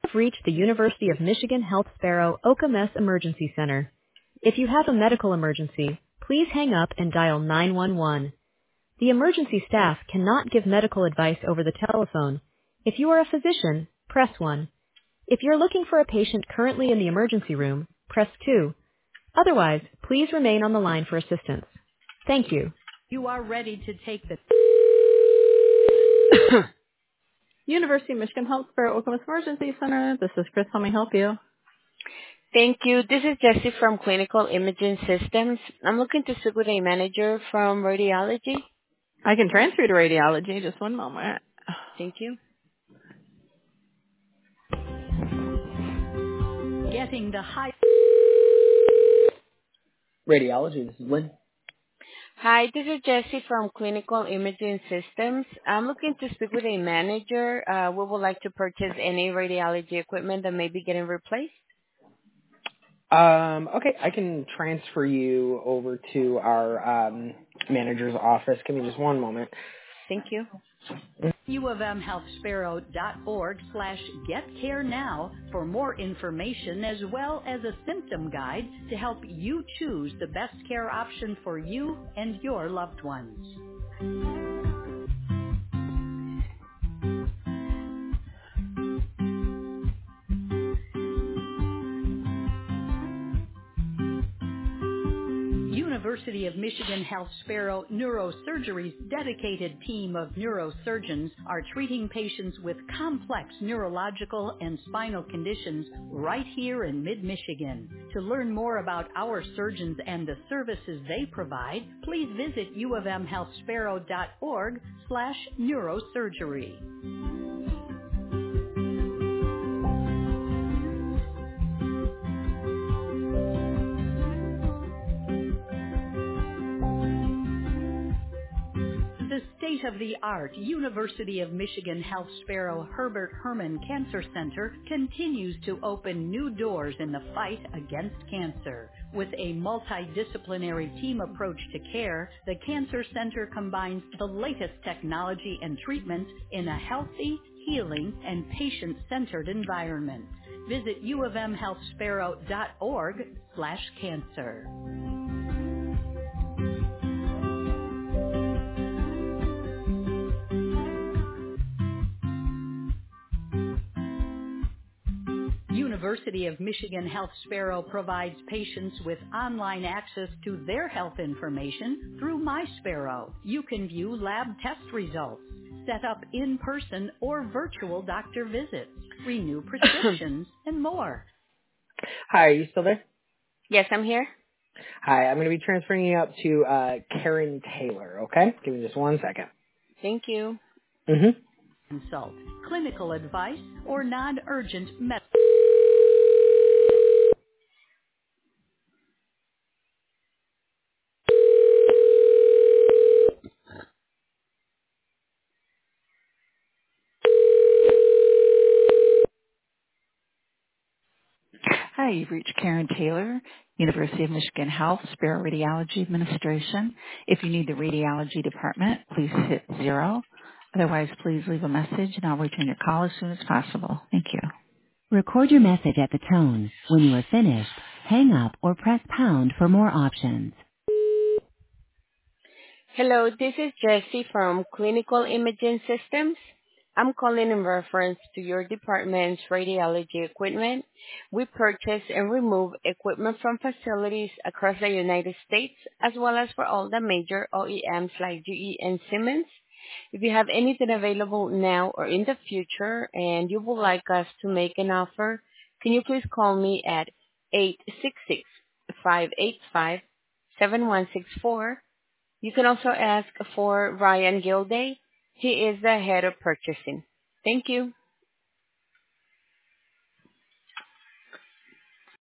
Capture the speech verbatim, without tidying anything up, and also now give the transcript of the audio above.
reached the University of Michigan Health Sparrow O C A M S Emergency Center. If you have a medical emergency, please hang up and dial nine one one. The emergency staff cannot give medical advice over the telephone. If you are a physician, press one. If you're looking for a patient currently in the emergency room, press two. Otherwise, please remain on the line for assistance. Thank you. You are ready to take the University of Michigan Health Sparrow O C A M S Emergency Center. This is Chris. How may I help you? Thank you. This is Jessie from Clinical Imaging Systems. I'm looking to speak with a manager from radiology. I can transfer you to radiology. Just one moment. Thank you. Getting the high Radiology, this is Lynn. Hi, this is Jessie from Clinical Imaging Systems. I'm looking to speak with a manager. Uh, we would like to purchase any radiology equipment that may be getting replaced. Um, okay, I can transfer you over to our um, manager's office. Give me just one moment. Thank you. U of M health sparrow dot org slash get care now for more information as well as a symptom guide to help you choose the best care option for you and your loved ones. University of Michigan Health Sparrow Neurosurgery's dedicated team of neurosurgeons are treating patients with complex neurological and spinal conditions right here in mid-Michigan. To learn more about our surgeons and the services they provide, please visit U of M health sparrow dot org slash neurosurgery. The state-of-the-art University of Michigan Health Sparrow Herbert Herman Cancer Center continues to open new doors in the fight against cancer. With a multidisciplinary team approach to care, the Cancer Center combines the latest technology and treatments in a healthy, healing, and patient-centered environment. Visit U of M health sparrow dot org slash cancer. University of Michigan Health Sparrow provides patients with online access to their health information through MySparrow. You can view lab test results, set up in-person or virtual doctor visits, renew prescriptions, and more. Hi, are you still there? Yes, I'm here. Hi, I'm going to be transferring you up to uh, Karen Taylor, okay? Give me just one second. Thank you. Mm-hmm. Consult, clinical advice, or non-urgent medical. Hi, you've reached Karen Taylor, University of Michigan Health, Sparrow Radiology Administration. If you need the radiology department, please hit zero. Otherwise, please leave a message and I'll return your call as soon as possible. Thank you. Record your message at the tone. When you are finished, hang up or press pound for more options. Hello, this is Jessie from Clinical Imaging Systems. I'm calling in reference to your department's radiology equipment. We purchase and remove equipment from facilities across the United States, as well as for all the major O E Ms like G E and Siemens. If you have anything available now or in the future and you would like us to make an offer, can you please call me at eight six six, five eight five, seven one six four. You can also ask for Ryan Gilday. He is the head of purchasing. Thank you.